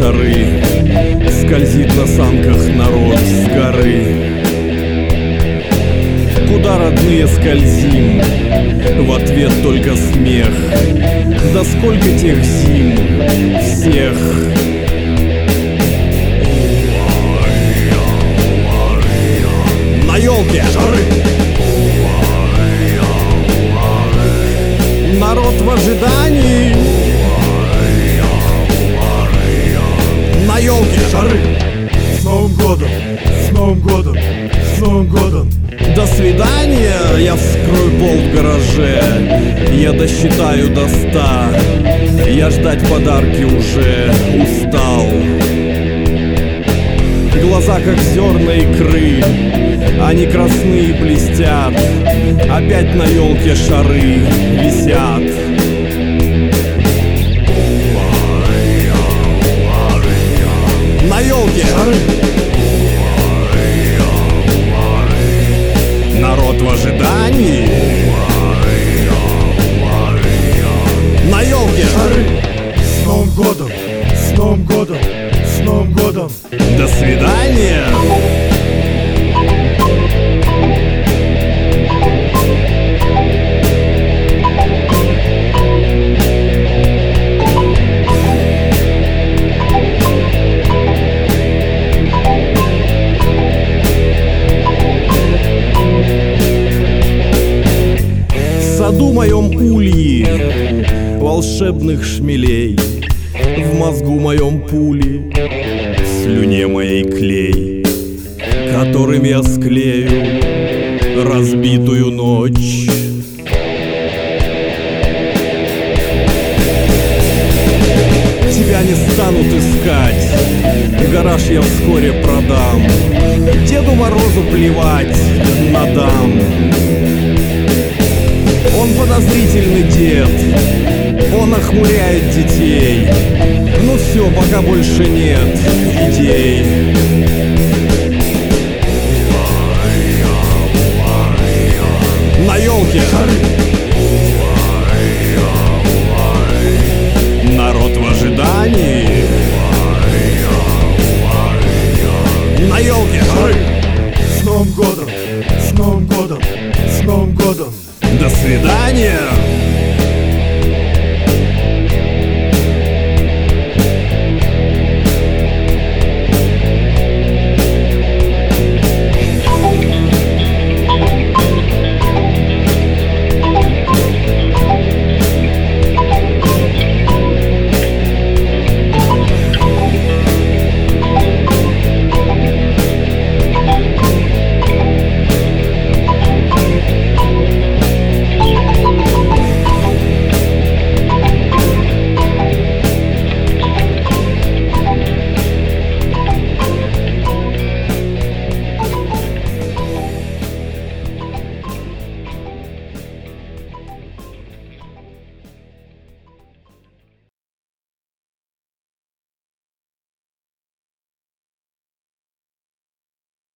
жары. Скользит на санках народ с горы. Куда, родные, скользим? В ответ только смех. Да сколько тех зим всех. На елке жары. Народ в ожидании. На елке жары. С Новым годом, с Новым годом, с Новым годом. До свидания, я вскрою пол в гараже. Я досчитаю до 100. Я ждать подарки уже устал. Глаза как зерна икры, они красные блестят. Опять на елке шары висят. На елке шары. Народ в ожидании. На елке шары. С Новым годом, с Новым годом, с Новым годом. До свидания. В саду моем ульи волшебных шмелей, в мозгу моем пули, в слюне моей клей, которым я склею разбитую ночь. Тебя не станут искать, гараж я вскоре продам. Деду Морозу плевать на дам. Он подозрительный дед, он охмуряет детей. Ну все, пока больше нет идей. На елке шары. Народ в ожидании. На елке шары. С Новым годом, с Новым годом, с Новым годом. До свидания.